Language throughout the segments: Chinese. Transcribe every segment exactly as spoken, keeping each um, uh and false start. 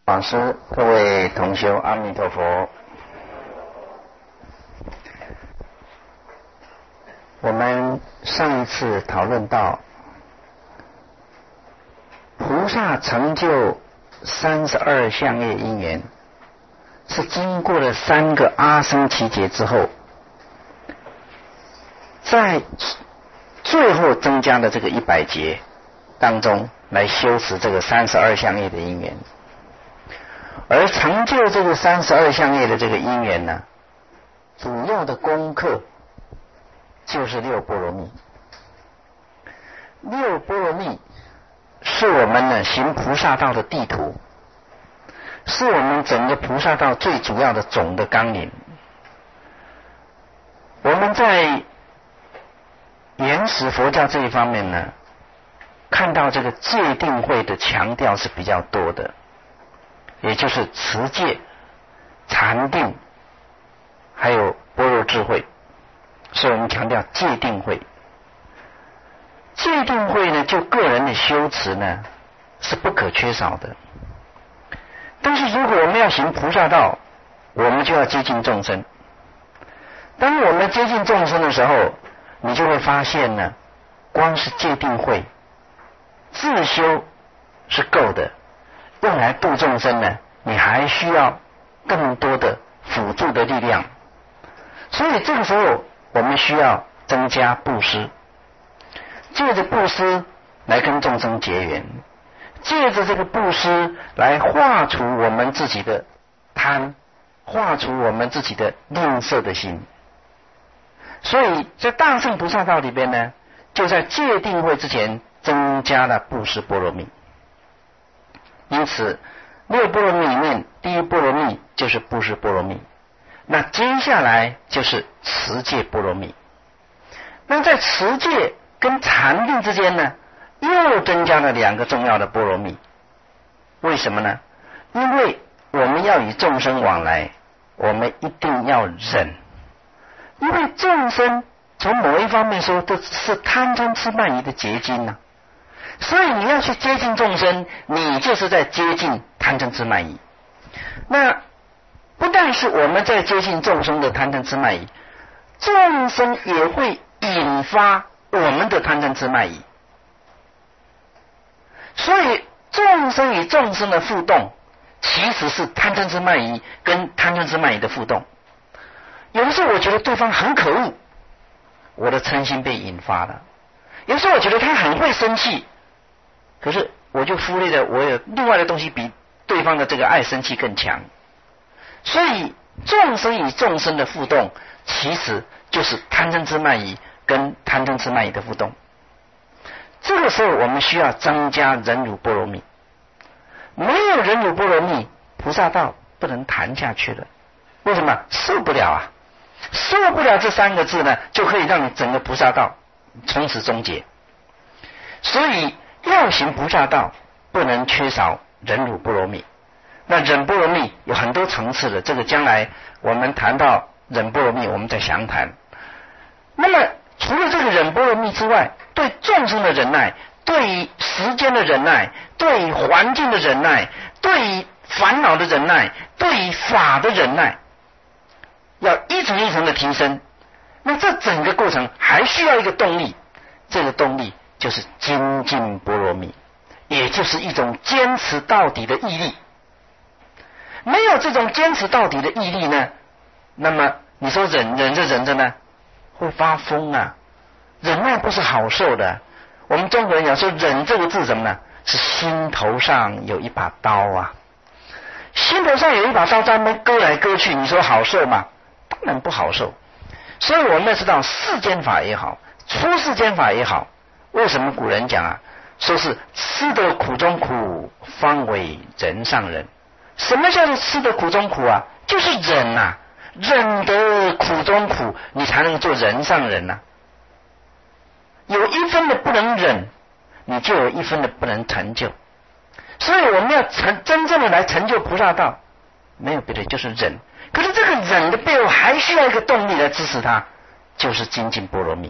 法师，各位同修，阿弥陀佛。我们上一次讨论到，菩萨成就三十二相业因缘，是经过了三个阿僧祇劫之后，在最后增加的这个一百劫当中来修持这个三十二相业的因缘。而成就这个三十二相业的这个因缘呢，主要的功课就是六波罗蜜。六波罗蜜是我们呢行菩萨道的地图，是我们整个菩萨道最主要的总的纲领。我们在原始佛教这一方面呢，看到这个戒定慧的强调是比较多的，也就是持戒、禅定，还有般若智慧，所以我们强调戒定慧。戒定慧呢，就个人的修持呢是不可缺少的。但是如果我们要行菩萨道，我们就要接近众生。当我们接近众生的时候，你就会发现呢，光是戒定慧自修是够的，用来度众生呢，你还需要更多的辅助的力量。所以这个时候我们需要增加布施，借着布施来跟众生结缘，借着这个布施来化除我们自己的贪，化除我们自己的吝啬的心。所以在大乘菩萨道里边呢，就在戒定慧之前增加了布施波罗蜜。因此六波罗蜜里面，第一波罗蜜就是布施波罗蜜，那接下来就是持戒波罗蜜。那在持戒跟禅定之间呢，又增加了两个重要的波罗蜜。为什么呢？因为我们要与众生往来，我们一定要忍，因为众生从某一方面说都是贪嗔痴慢疑的结晶呢、啊。所以你要去接近众生，你就是在接近贪嗔痴慢疑。那不但是我们在接近众生的贪嗔痴慢疑，众生也会引发我们的贪嗔痴慢疑。所以众生与众生的互动，其实是贪嗔痴慢疑跟贪嗔痴慢疑的互动。有的时候我觉得对方很可恶，我的嗔心被引发了；有时候我觉得他很会生气，可是我就忽略了我有另外的东西比对方的这个爱生气更强。所以众生与众生的互动，其实就是贪嗔痴慢疑跟贪嗔痴慢疑的互动。这个时候我们需要增加忍辱波罗蜜。没有忍辱波罗蜜，菩萨道不能谈下去了。为什么？受不了啊！受不了这三个字呢，就可以让你整个菩萨道从此终结。所以要行菩萨道，不能缺少忍辱波罗蜜。那忍波罗蜜有很多层次的，这个将来我们谈到忍波罗蜜，我们再详谈。那么除了这个忍波罗蜜之外，对众生的忍耐，对于时间的忍耐，对于环境的忍耐，对于烦恼的忍耐，对于法的忍耐，要一层一层的提升。那这整个过程还需要一个动力，这个动力就是精进波罗蜜，也就是一种坚持到底的毅力。没有这种坚持到底的毅力呢，那么你说忍忍着忍着呢，会发疯啊！忍耐不是好受的。我们中国人讲说忍这个字什么呢？是心头上有一把刀啊！心头上有一把刀在那边割来割去，你说好受吗？当然不好受。所以我们要知道世间法也好，出世间法也好，为什么古人讲啊，说是吃得苦中苦，方为人上人。什么叫做吃得苦中苦啊？就是忍啊，忍得苦中苦，你才能做人上人啊。有一分的不能忍，你就有一分的不能成就。所以我们要成真正的来成就菩萨道，没有别的，就是忍。可是这个忍的背后还需要一个动力来支持它，就是精进波罗蜜。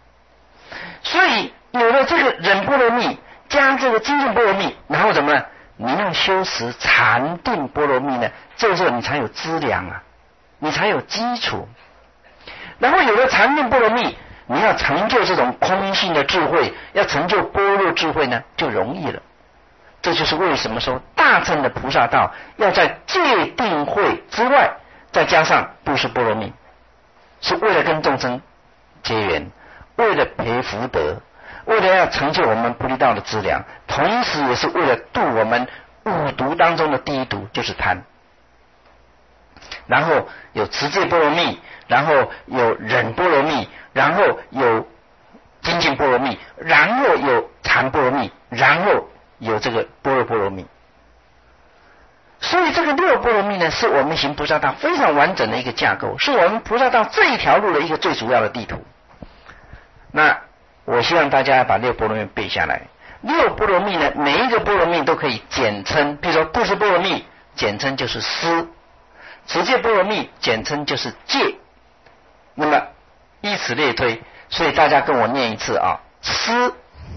所以有了这个忍波罗蜜加这个精进波罗蜜，然后怎么呢？ 你要修持禅定波罗蜜呢，这个时候你才有资粮啊，你才有基础。然后有了禅定波罗蜜，你要成就这种空性的智慧，要成就般若智慧呢，就容易了。这就是为什么说大乘的菩萨道要在戒定慧之外，再加上布施波罗蜜，是为了跟众生结缘，为了培福德，为了要成就我们不离道的资粮，同时也是为了度我们五毒当中的第一毒，就是贪。然后有持戒波罗蜜，然后有忍波罗蜜，然后有精进波罗蜜，然后有禅波罗蜜，然后有这个般若波罗蜜。所以这个六波罗蜜呢，是我们行菩萨道非常完整的一个架构，是我们菩萨道这一条路的一个最主要的地图。那我希望大家把六波罗蜜背下来。六波罗蜜呢，每一个波罗蜜都可以简称，比如说布施波罗蜜简称就是施，持戒波罗蜜简称就是戒。那么依此类推，所以大家跟我念一次啊：施、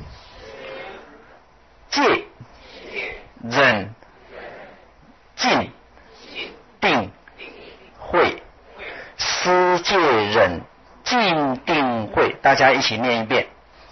戒、忍、静、定、慧。施、戒、忍、静、定、慧，大家一起念一遍。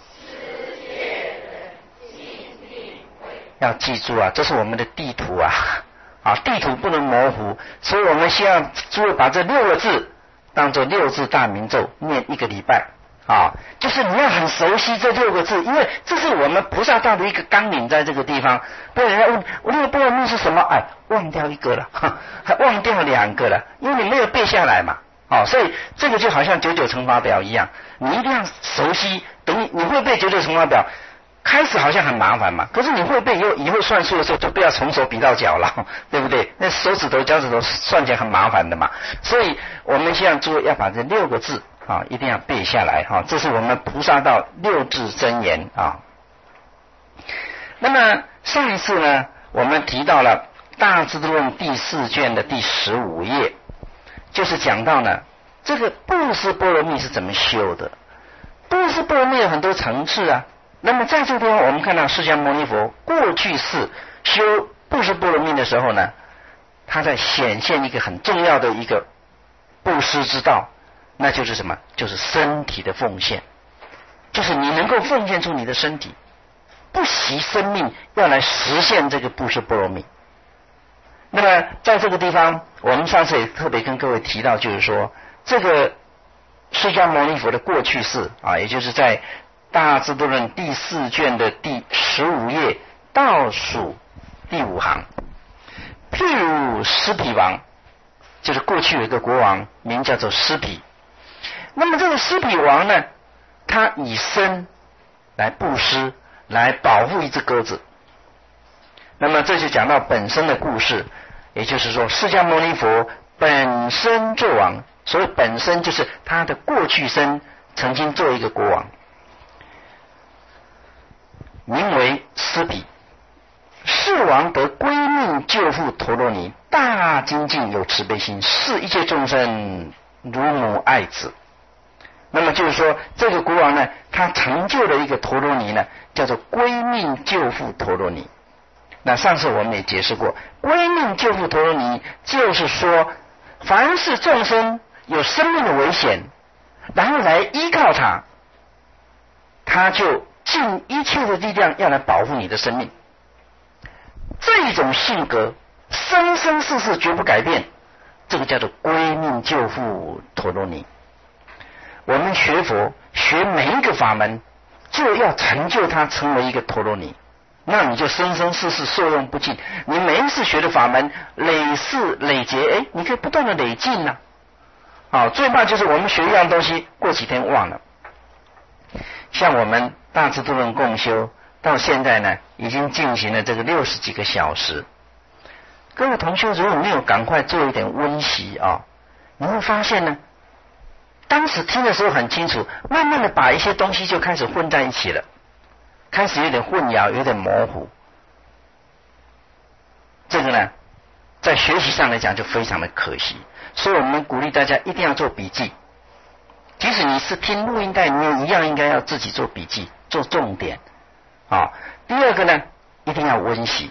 要记住啊，这是我们的地图啊，啊，地图不能模糊，所以我们希望诸位把这六个字当作六字大明咒念一个礼拜啊，就是你要很熟悉这六个字，因为这是我们菩萨道的一个纲领，在这个地方。不然人家问我那个波罗蜜是什么，哎，忘掉一个了，还忘掉两个了，因为你没有背下来嘛。哦，所以这个就好像九九乘法表一样，你一定要熟悉。等你你会背九九乘法表，开始好像很麻烦嘛，可是你会背以后，以后算数的时候就不要从手比到脚了，对不对？那手指头、脚趾头算起来很麻烦的嘛。所以我们希望诸位要把这六个字啊，一定要背下来哈。这是我们菩萨道六字真言啊。那么上一次呢，我们提到了《大智度论》第四卷的第十五页，就是讲到呢，这个布施波罗蜜是怎么修的。布施波罗蜜有很多层次啊。那么在这个地方，我们看到释迦牟尼佛过去世修布施波罗蜜的时候呢，他在显现一个很重要的一个布施之道，那就是什么？就是身体的奉献，就是你能够奉献出你的身体，不惜生命要来实现这个布施波罗蜜。那么在这个地方，我们上次也特别跟各位提到，就是说这个释迦牟尼佛的过去世啊，也就是在大智度论第四卷的第十五页倒数第五行，譬如施毗王，就是过去有一个国王名叫做施毗。那么这个施毗王呢，他以身来布施，来保护一只鸽子。那么这就讲到本身的故事，也就是说释迦牟尼佛本身做王，所谓本身就是他的过去身曾经做一个国王，名为施毗。世王得归命救护陀罗尼，大精进有慈悲心，视一切众生如母爱子。那么就是说，这个国王呢，他成就了一个陀罗尼呢，叫做归命救护陀罗尼。那上次我们也解释过，归命救护陀罗尼就是说，凡是众生有生命的危险，然后来依靠他，他就尽一切的力量要来保护你的生命。这种性格生生世世绝不改变，这个叫做归命救护陀罗尼。我们学佛学每一个法门，就要成就它成为一个陀罗尼，那你就生生世世受用不尽。你每一次学的法门累世累劫，哎，你可以不断的累进呐、啊。好，最怕就是我们学一样东西，过几天忘了。像我们大智度论共修到现在呢，已经进行了这个六十几个小时。各位同修，如果没有赶快做一点温习啊，你会发现呢，当时听的时候很清楚，慢慢的把一些东西就开始混在一起了，开始有点混淆，有点模糊。这个呢，在学习上来讲就非常的可惜，所以我们鼓励大家一定要做笔记。即使你是听录音带，你也一样应该要自己做笔记，做重点啊。第二个呢，一定要温习。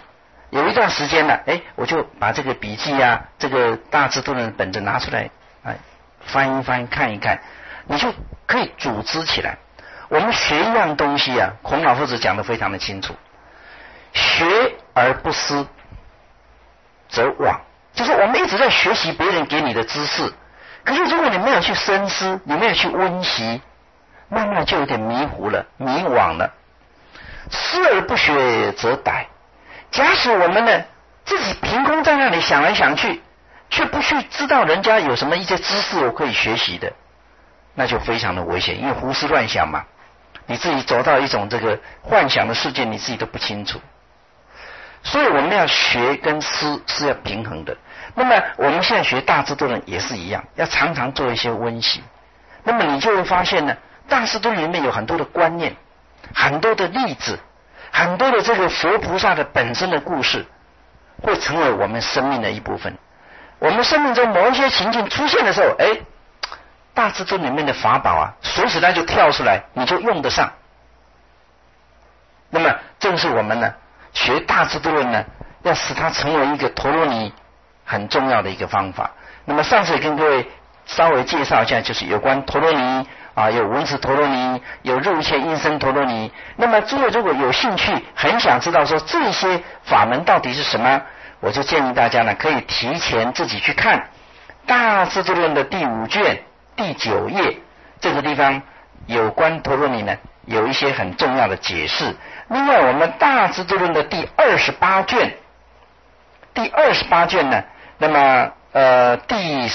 有一段时间呢，哎，我就把这个笔记啊，这个大智度论的本子拿出来，哎，翻一翻看一看，你就可以组织起来。我们学一样东西啊，孔老夫子讲得非常的清楚，学而不思则罔，就是我们一直在学习别人给你的知识，可是如果你没有去深思，你没有去温习，慢慢就有点迷糊了，迷惘了。思而不学则殆。假使我们呢自己凭空在那里想来想去，却不去知道人家有什么一些知识我可以学习的，那就非常的危险，因为胡思乱想嘛，你自己走到一种这个幻想的世界，你自己都不清楚。所以我们要学跟思是要平衡的。那么我们现在学大智度论也是一样，要常常做一些温习。那么你就会发现呢，大智度论里面有很多的观念，很多的例子，很多的这个佛菩萨的本身的故事，会成为我们生命的一部分。我们生命中某一些情境出现的时候，哎，大智度论里面的法宝啊，随时它就跳出来，你就用得上。那么正是我们呢学大智度论呢，要使它成为一个陀罗尼很重要的一个方法。那么上次也跟各位稍微介绍一下，就是有关陀罗尼啊，有文字陀罗尼，有入切音声陀罗尼。那么诸位如果有兴趣，很想知道说这些法门到底是什么，我就建议大家呢，可以提前自己去看大智度论的第五卷第九页，这个地方有关陀罗尼呢有一些很重要的解释。另外我们大智度论的第二十八卷，第二十八卷呢，那么呃第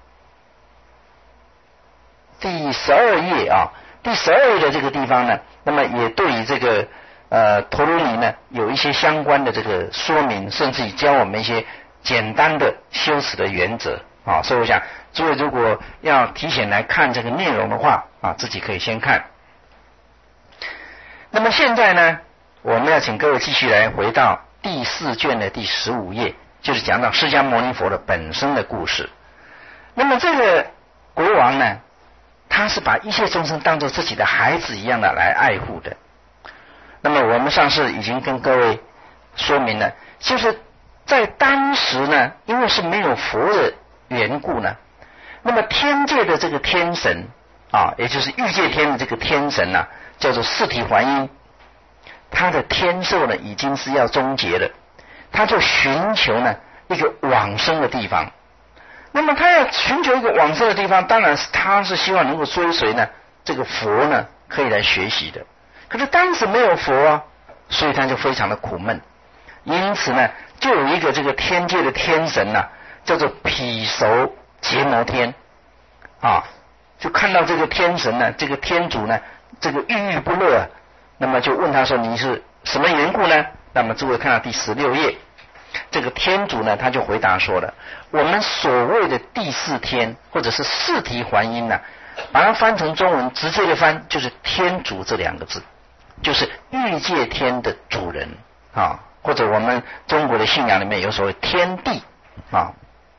第十二页啊，第十二页的这个地方呢，那么也对于这个呃陀罗尼呢有一些相关的这个说明，甚至于教我们一些简单的修持的原则啊。所以我想诸位如果要提前来看这个内容的话啊，自己可以先看。那么现在呢，我们要请各位继续来回到第四卷的第十五页，就是讲到释迦牟尼佛的本身的故事。那么这个国王呢，他是把一切众生当作自己的孩子一样的来爱护的。那么我们上次已经跟各位说明了，就是在当时呢，因为是没有佛的缘故呢，那么天界的这个天神啊，也就是欲界天的这个天神啊，叫做四体还音，他的天寿呢已经是要终结了，他就寻求呢一个往生的地方。那么他要寻求一个往生的地方，当然是他是希望能够追随呢这个佛呢可以来学习的。可是当时没有佛啊，所以他就非常的苦闷。因此呢，就有一个这个天界的天神呐、啊，叫做毗熟羯摩天啊，就看到这个天神呢，这个天主呢，这个郁郁不乐，那么就问他说：“你是什么缘故呢？”那么诸位看到第十六页，这个天主呢，他就回答说了：“我们所谓的第四天，或者是四体还音呢、啊，把它翻成中文，直接的翻就是天主这两个字，就是欲界天的主人啊，或者我们中国的信仰里面有所谓天地啊。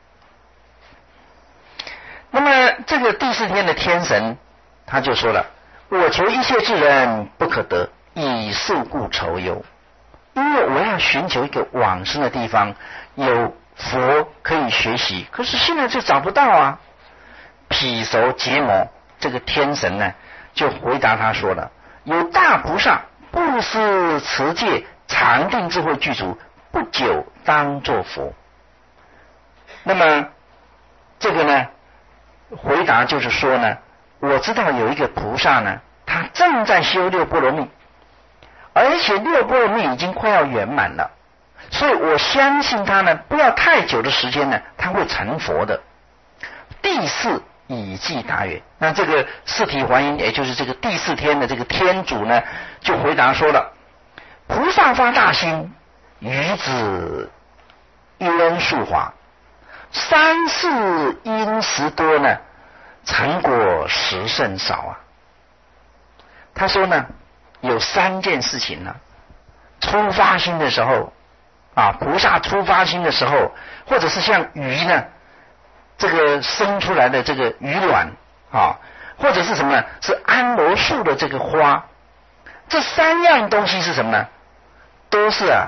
那么这个第四天的天神，他就说了：我求一切之人不可得，以受故愁忧。因为我要寻求一个往生的地方，有佛可以学习，可是现在就找不到啊。毗熟羯摩这个天神呢，就回答他说了：有大菩萨布施持戒禅定智慧具足，不久当作佛。那么这个呢，回答就是说呢，我知道有一个菩萨呢，他正在修六波罗蜜，而且六波罗蜜已经快要圆满了，所以我相信他呢，不要太久的时间呢，他会成佛的。第四以记答曰，那这个四体还音，也就是这个第四天的这个天主呢，就回答说了：菩萨发大心，于子冤树华，三世因时多呢，成果实甚少啊。他说呢，有三件事情呢，出发心的时候啊，菩萨出发心的时候，或者是像鱼呢，这个生出来的这个鱼卵啊，或者是什么呢？是安罗树的这个花，这三样东西是什么呢？都是啊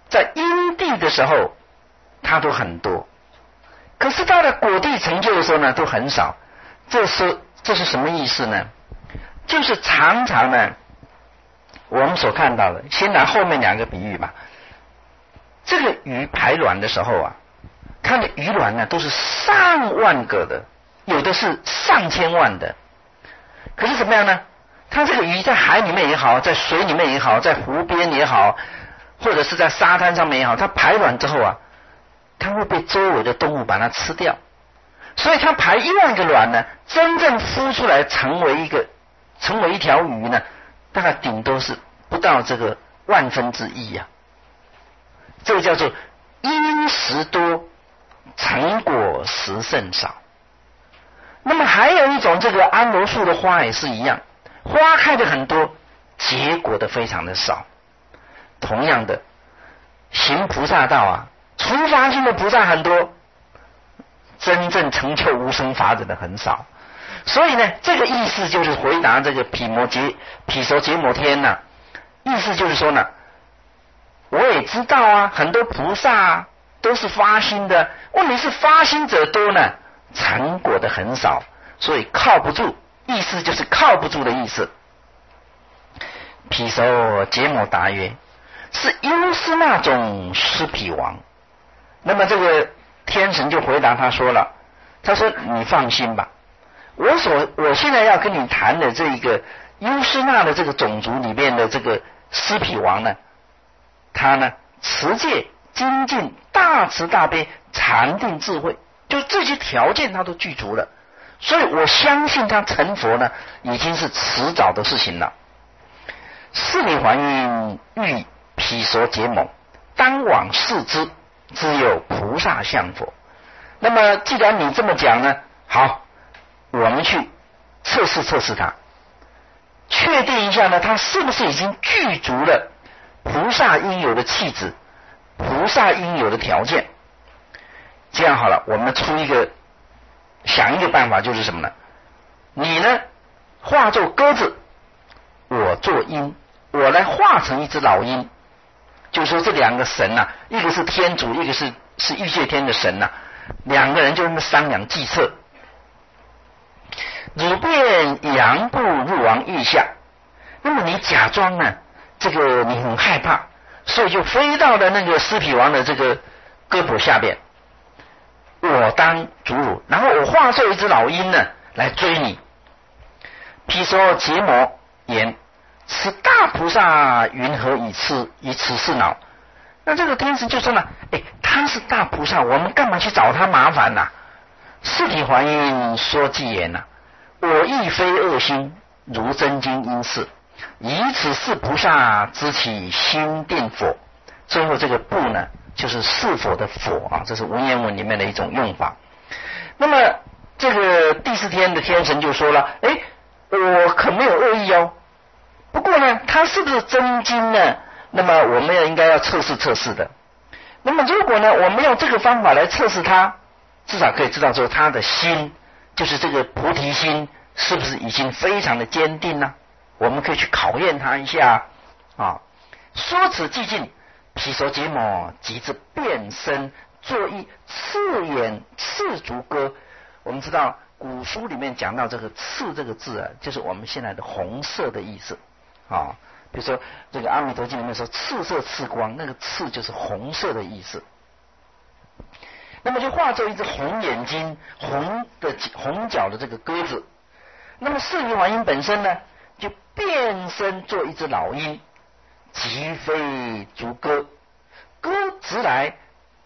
在因地的时候它都很多，可是到了果地成就的时候呢都很少。这是这是什么意思呢？就是常常呢我们所看到的，先拿后面两个比喻吧。这个鱼排卵的时候啊，它的鱼卵呢都是上万个的，有的是上千万的。可是怎么样呢？它这个鱼在海里面也好，在水里面也好，在湖边也好，或者是在沙滩上面也好，它排卵之后啊，它会被周围的动物把它吃掉。所以它排一万个卵呢，真正孵出来成为一个成为一条鱼呢，大概顶多是不到这个万分之一呀、啊。这个叫做因时多，成果实甚少。那么还有一种，这个安罗树的花也是一样，花开的很多，结果的非常的少。同样的，行菩萨道啊，初发心的菩萨很多，真正成就无生法忍的很少。所以呢，这个意思就是回答这个毗摩羯毗娑羯摩天呐、啊，意思就是说呢，我也知道啊，很多菩萨啊都是发心的，问题是发心者多呢，成果的很少，所以靠不住，意思就是靠不住的意思。毗娑羯摩答曰：是优斯那种尸毗王。那么这个天神就回答他说了，他说你放心吧，我所我现在要跟你谈的这一个优斯那的这个种族里面的这个尸毗王呢，他呢持戒精进大慈大悲禅定智慧，就这些条件他都具足了，所以我相信他成佛呢已经是迟早的事情了。是理还因欲毗娑羯摩，当往视之，只有菩萨相佛。那么既然你这么讲呢，好，我们去测试测试他，确定一下呢，他是不是已经具足了菩萨应有的气质，菩萨应有的条件。这样好了，我们出一个想一个办法，就是什么呢？你呢化作鸽子，我做鹰，我来化成一只老鹰。就是说这两个神啊，一个是天主，一个是是欲界天的神啊，两个人就那么商量计策。汝便扬步入王腋下，那么你假装呢，这个你很害怕，所以就飞到了那个尸毗王的这个胳膊下边。我当主汝，然后我化作一只老鹰呢来追你。毗娑羯摩言：此大菩萨云何以此以此事恼？那这个天神就说了，哎，他是大菩萨，我们干嘛去找他麻烦呐、啊？是体还因说偈言呐、啊，我亦非恶心，如真经因是，以此是菩萨知其心定佛。最后这个不呢，就是是佛的佛啊，这是文言文里面的一种用法。那么这个第四天的天神就说了，哎，我可没有恶意哦。不过呢，他是不是真经呢？那么我们要应该要测试测试的。那么如果呢，我们用这个方法来测试他，至少可以知道说他的心，就是这个菩提心，是不是已经非常的坚定呢？我们可以去考验他一下啊。说此寂静，毗娑羯摩即至变身，作一赤眼赤足歌。我们知道古书里面讲到这个赤这个字啊，就是我们现在的红色的意思啊。比如说这个阿弥陀经里面说赤色赤光，那个赤就是红色的意思。那么就化作一只红眼睛、红的红脚的这个鸽子。那么四力还因本身呢，就变身做一只老鹰，疾飞逐歌，歌直来，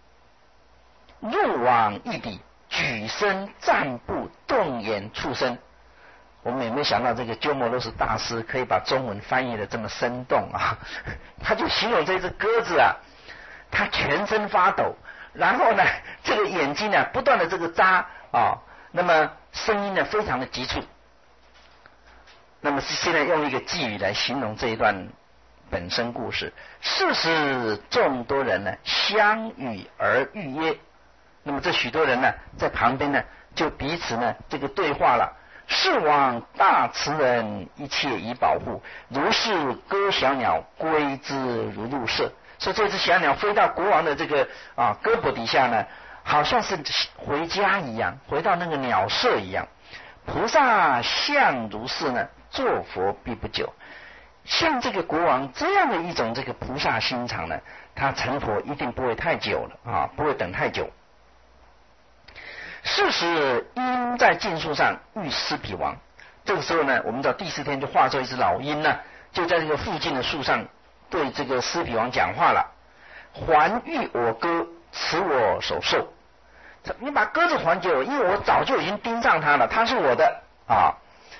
入往一底，举身站步，动眼触身。我们有没有想到这个鸠摩罗什大师可以把中文翻译的这么生动啊？他就形容这只鸽子啊，它全身发抖，然后呢，这个眼睛呢不断的这个眨啊，那么声音呢非常的急促。那么是现在用一个寄语来形容这一段本身故事。是时众多人呢相与而语曰，那么这许多人呢在旁边呢就彼此呢这个对话了。是往大慈人，一切以保护，如是歌小鸟归之如入舍。 所以这只小鸟飞到国王的这个啊胳膊底下呢，好像是回家一样，回到那个鸟舍一样。菩萨相如是呢，作佛必不久。像这个国王这样的一种这个菩萨心肠呢，他成佛一定不会太久了啊，不会等太久。是时鹰在径树上遇狮毗王，这个时候呢，我们知道第四天就化作一只老鹰呢，就在这个附近的树上对这个狮毗王讲话了：还欲我鸽，此我所受。你把鸽子还给我，因为我早就已经盯上它了，它是我的啊。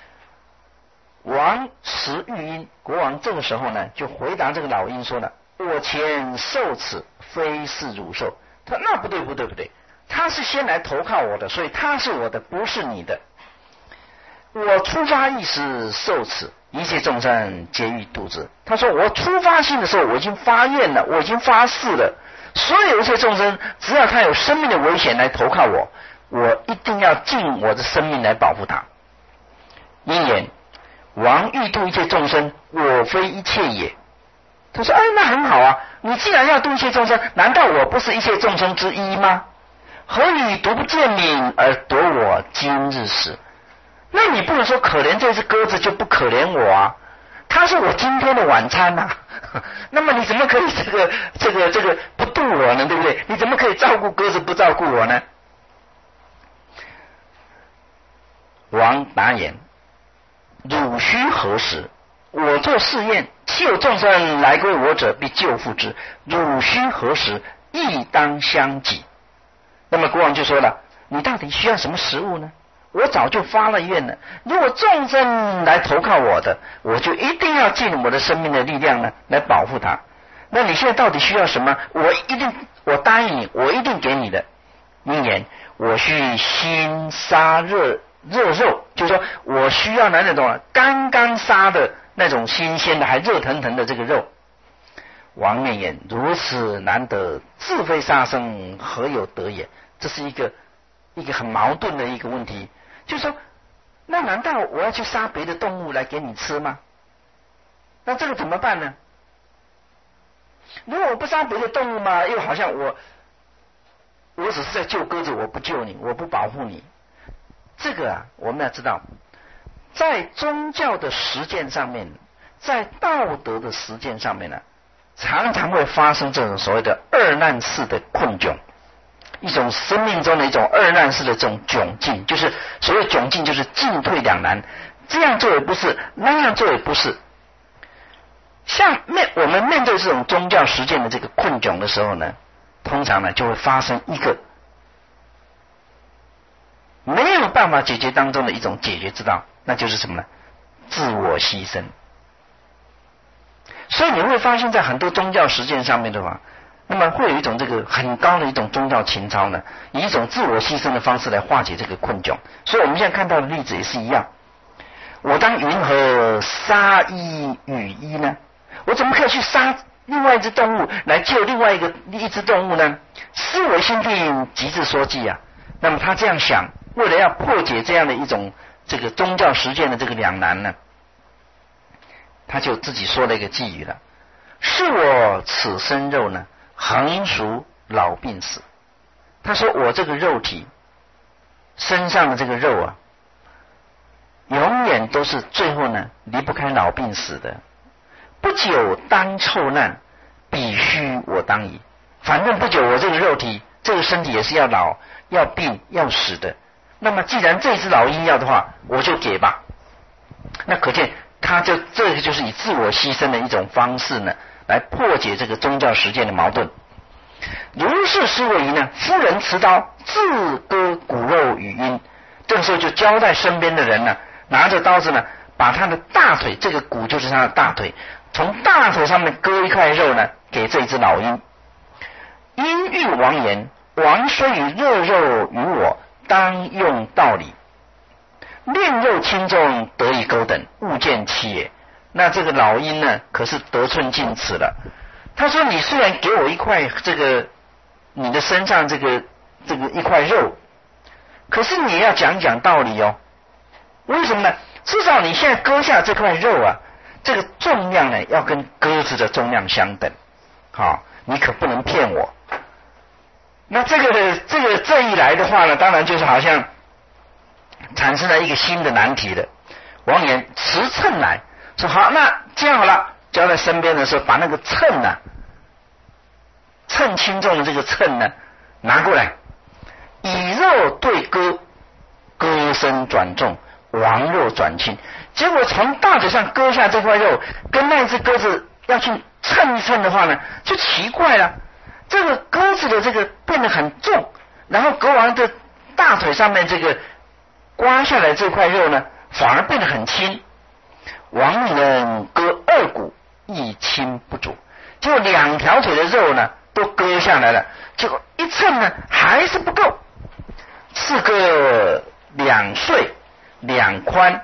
王持玉鹰，国王这个时候呢，就回答这个老鹰说了：我前受此，非是汝受。他说那不对不对不对，他是先来投靠我的，所以他是我的，不是你的。我出发意时受此，一切众生皆欲度之。他说我出发性的时候，我已经发愿了，我已经发誓了，所有一切众生，只要他有生命的危险来投靠我，我一定要尽我的生命来保护他。因言王欲度一切众生，我非一切也。他说：哎，那很好啊，你既然要度一切众生，难道我不是一切众生之一吗？何以独不见悯而夺我今日死？那你不能说可怜这只鸽子就不可怜我啊，它是我今天的晚餐啊。那么你怎么可以这个这个这个不度我呢？对不对？你怎么可以照顾鸽子不照顾我呢？王答言：汝须何时？我做试验，岂有众生来归我者，必救复之。汝须何时？亦当相己。那么国王就说了：你到底需要什么食物呢？我早就发了愿了，如果众生来投靠我的，我就一定要尽我的生命的力量呢，来保护他。那你现在到底需要什么？我一定，我答应你，我一定给你的。因言我需新杀热热肉，就是说我需要那种刚刚杀的那种新鲜的还热腾腾的这个肉。王念言：如此难得，自非杀生，何有得也？这是一个一个很矛盾的一个问题，就是说，那难道我要去杀别的动物来给你吃吗？那这个怎么办呢？如果我不杀别的动物嘛，又好像我我只是在救鸽子，我不救你，我不保护你。这个啊，我们要知道，在宗教的实践上面，在道德的实践上面呢、啊，常常会发生这种所谓的二难式的困窘，一种生命中的一种二难式的这种窘境，就是所谓窘境，就是进退两难，这样做也不是，那样做也不是。像面我们面对这种宗教实践的这个困窘的时候呢，通常呢就会发生一个没有办法解决当中的一种解决之道，那就是什么呢？自我牺牲。所以你会发现在很多宗教实践上面的话，那么会有一种这个很高的一种宗教情操呢，以一种自我牺牲的方式来化解这个困窘。所以我们现在看到的例子也是一样，我当云何杀一与一呢？我怎么可以去杀另外一只动物来救另外一个一只动物呢？思维心定，极致说计啊。那么他这样想，为了要破解这样的一种这个宗教实践的这个两难呢，他就自己说了一个寄语了：是我此身肉呢，恒属老病死。他说我这个肉体身上的这个肉啊，永远都是最后呢离不开老病死的。不久当臭难，必须我当矣。反正不久我这个肉体这个身体也是要老要病要死的，那么既然这只老鹰要的话，我就给吧。那可见他就这个就是以自我牺牲的一种方式呢，来破解这个宗教实践的矛盾。如是思维呢，夫人持刀自割骨肉与阴。这个时候就交代身边的人呢，拿着刀子呢，把他的大腿，这个骨就是他的大腿，从大腿上面割一块肉呢，给这只老鹰。因欲王言：王虽以热肉与我，当用道理。炼肉轻重，得以钩等，勿见其也。那这个老鹰呢，可是得寸进尺了。他说：你虽然给我一块这个你的身上这个这个一块肉，可是你也要讲讲道理哦。为什么呢？至少你现在割下这块肉啊，这个重量呢要跟鸽子的重量相等。好， 你可不能骗我。那这个这个这一来的话呢，当然就是好像产生了一个新的难题了。王衍持秤来说，好，那这样好了，交在身边的时候，把那个秤呢，称轻重的这个秤呢拿过来，以肉对割，割身转重，王肉转轻。结果从大腿上割下这块肉，跟那只鸽子要去称一称的话呢，就奇怪了。这个鸽子的这个变得很重，然后割完的大腿上面这个刮下来这块肉呢，反而变得很轻。王人割二骨，亦轻不足。就两条腿的肉呢都割下来了，结果一称呢还是不够。四个两岁，两宽，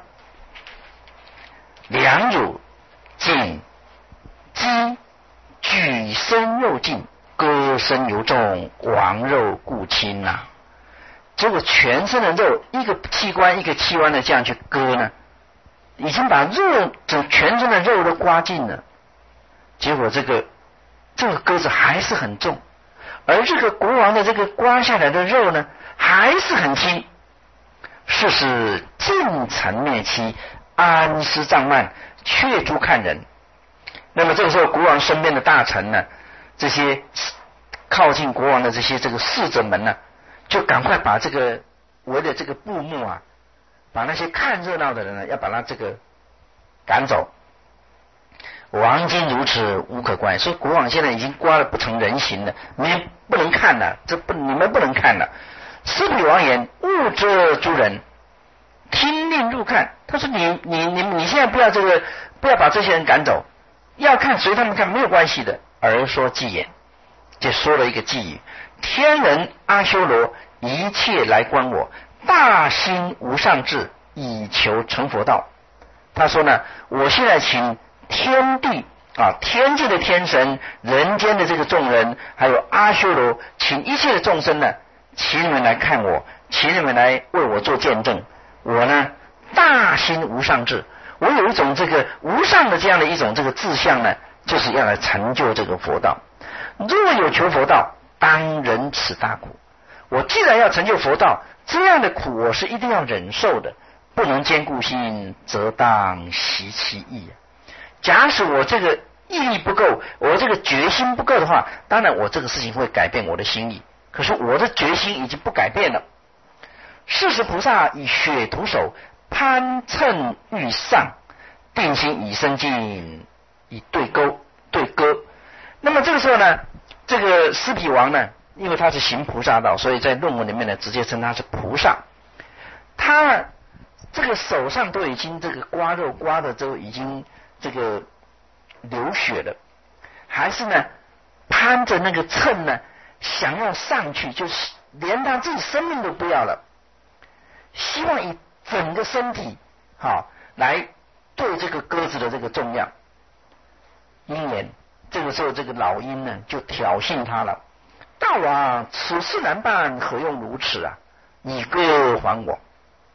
两乳紧，鸡举身肉尽，割身尤重，王肉故轻呐、啊。结果全身的肉一个器官一个器官的这样去割呢，已经把肉整全身的肉都刮尽了。结果这个这个鸽子还是很重，而这个国王的这个刮下来的肉呢还是很轻。是使尽臣灭妻，安师帐幔，却诸看人。那么这个时候，国王身边的大臣呢，这些靠近国王的这些这个侍者们呢，就赶快把这个围的这个布幕啊，把那些看热闹的人呢，要把他这个赶走。王今如此，无可观。所以国王现在已经刮了不成人形了，你们不能看了，这不你们不能看了。司比王言：勿遮诸人，听令入看。他说你你你你现在不要这个，不要把这些人赶走，要看随他们看没有关系的。而说偈言，就说了一个偈语：天人阿修罗一切来观我，大心无上智，以求成佛道。他说呢，我现在请天地啊，天界的天神，人间的这个众人，还有阿修罗，请一切的众生呢，请你们来看我，请你们来为我做见证。我呢，大心无上智，我有一种这个无上的这样的一种这个志向呢，就是要来成就这个佛道。若有求佛道，当忍此大苦。我既然要成就佛道，这样的苦我是一定要忍受的，不能兼顾心，则当习其意。假使我这个毅力不够，我这个决心不够的话，当然我这个事情会改变我的心意。可是我的决心已经不改变了。是时菩萨以血涂手，攀称欲上，定心以身静，以对钩对割。那么这个时候呢，这个司毗王呢，因为他是行菩萨道，所以在论文里面呢，直接称他是菩萨。他这个手上都已经这个刮肉刮的都已经这个流血了，还是呢攀着那个秤呢，想要上去，就是连他自己生命都不要了，希望以整个身体好来对这个鸽子的这个重量。鹰言，这个时候这个老鹰呢就挑衅他了：大王，此事难办，何用如此啊？以鸽还我。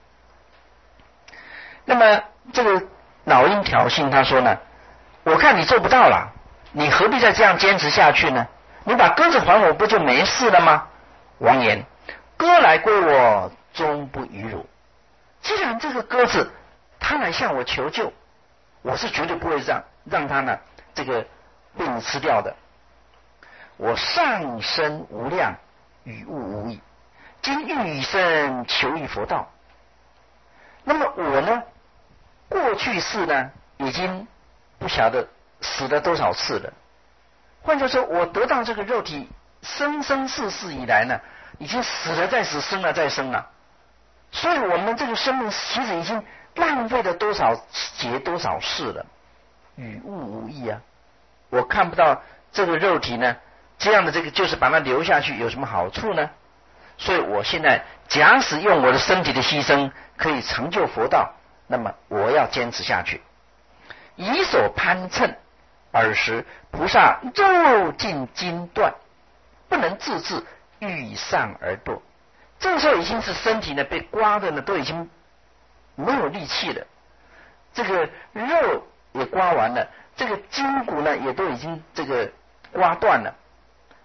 那么这个老鹰挑衅他说呢，我看你做不到了，你何必再这样坚持下去呢？你把鸽子还我，不就没事了吗？王言：鸽来归我，终不与汝。既然这个鸽子他来向我求救，我是绝对不会让让他呢这个被你吃掉的。我上身无量，与物无异，今欲以身求于佛道。那么我呢，过去世呢已经不晓得死了多少次了。换句话说，我得到这个肉体，生生世世以来呢，已经死了再死，生了再生了。所以我们这个生命其实已经浪费了多少劫多少世了，与物无异啊！我看不到这个肉体呢，这样的这个就是把它留下去有什么好处呢？所以我现在假使用我的身体的牺牲可以成就佛道，那么我要坚持下去。以手攀秤，尔时菩萨肉尽筋断，不能自制，欲上而堕。这个时候已经是身体呢被刮的呢都已经没有力气了，这个肉也刮完了，这个筋骨呢也都已经这个刮断了，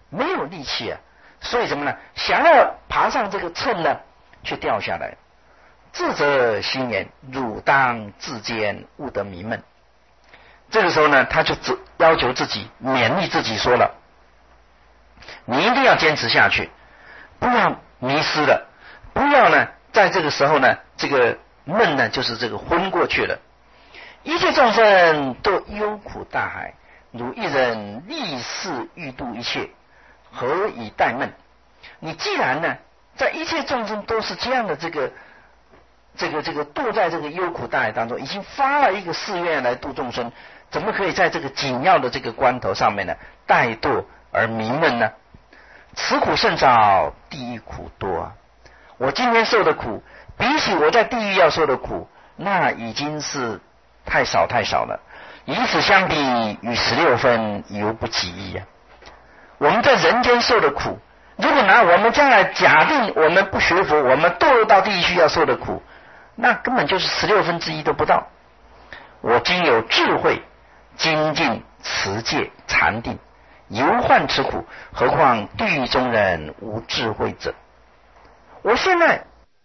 没有力气啊，所以什么呢？想要爬上这个秤呢，却掉下来。智者心言：汝当自坚，勿得迷闷。这个时候呢，他就只要求自己，勉励自己说了：你一定要坚持下去，不要迷失了，不要呢，在这个时候呢，这个闷呢，就是这个昏过去了。一切众生都忧苦大海，如一人立誓欲度一切，何以待闷？你既然呢，在一切众生都是这样的这个这个这个堕在这个忧苦大海当中，已经发了一个誓愿来度众生，怎么可以在这个紧要的这个关头上面呢，怠惰而迷闷呢？此苦甚少，地狱苦多啊！我今天受的苦，比起我在地狱要受的苦，那已经是太少太少了。以此相比，与十六分犹不及矣啊！我们在人间受的苦，如果拿我们将来假定我们不学佛，我们堕落到地狱要受的苦，那根本就是十六分之一都不到。我今有智慧，精进持戒禅定，犹患此苦，何况地狱中人无智慧者？我现在